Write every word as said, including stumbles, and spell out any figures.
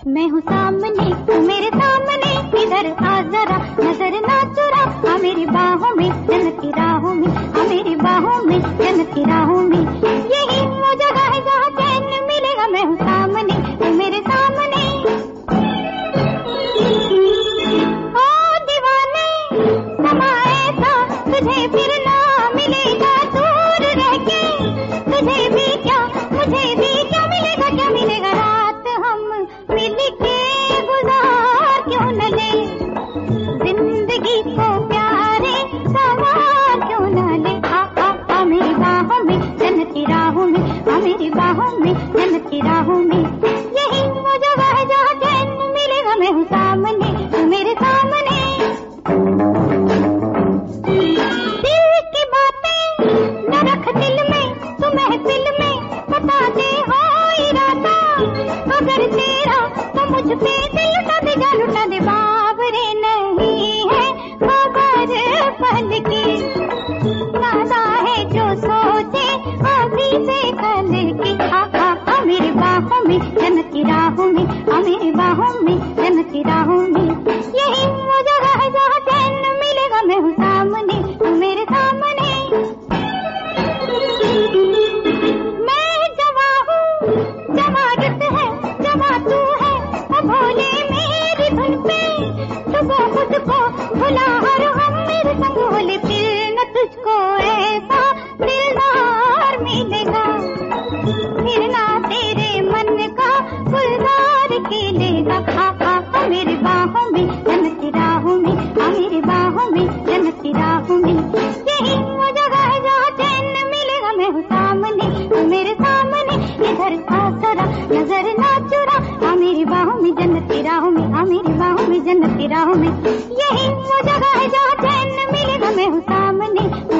मैं हूँ सामने, तू मेरे सामने, इधर आ जरा, नजर ना चुरा, आ मेरी बाहों में, जन्नत की राहों में, आ मेरी बाहों में, जन्नत की राहों में। यही वो जगह है जहाँ चैन मिलेगा। मैं हूँ सामने, तू मेरे सामने। ओ दीवाने, समा ऐसा तुझे फिर ना मिलेगा, दूर रह के तुझे भी क्या, मुझे भी क्या मिलेगा, क्या मिलेगा। रात हम मिल के गुजार क्यों न ले, जिंदगी को प्यारे सवार क्यों न ले। आ आ आ मेरी बाहों में, जन्नत की राहों में, आ मेरी बाहों में, जन्नत की राहों में। यही वो जगह है जहाँ चैन मिलेगा। मैं हूँ सामने, तू मेरे सामने। दिल की बातें न रख दिल में, तू महफिल में बता दे हो इरादा, अगर तेरा तो मुझ पे दिल लुटा दे, जा लुटा दे। बाबरे नहीं है खबर पल की, नादा है जो सोचे अभी से कल की। आ आ आ मेरी बाहों में, जन्नत की राहों में, आ मेरी बाहों में, जन्नत की राहों में। यही वो जगह है जहाँ चैन मिलेगा। मैं हूँ सामने, तू मेरे सामने। मैं जवा हूँ, जवा रुत है, जवा तू है, ओ भोले मेरी धुन पे डुबो खुद को, भुला हर हम मेरे संग होले। फिर न तुझको ऐसा दिलदार मिलेगा, फिर ना तेरे मन का गुलजार खिलेगा। खा खा खा मेरी बाहों में, जन्नत की राहों में, आ मेरी बाहों में, जन्नत की राहों में। यही वो जगह है जहाँ चैन मिलेगा। मैं हूँ सामने, तू मेरे सामने, इधर आ जरा, नजर ना चुरा, आ मेरी बाहों में, जन्नत की राहों में, आ मेरी बाहों में, जन्नत की राहों में। यही वो जगह है जहाँ चैन मिलेगा। मैं हूँ सामने,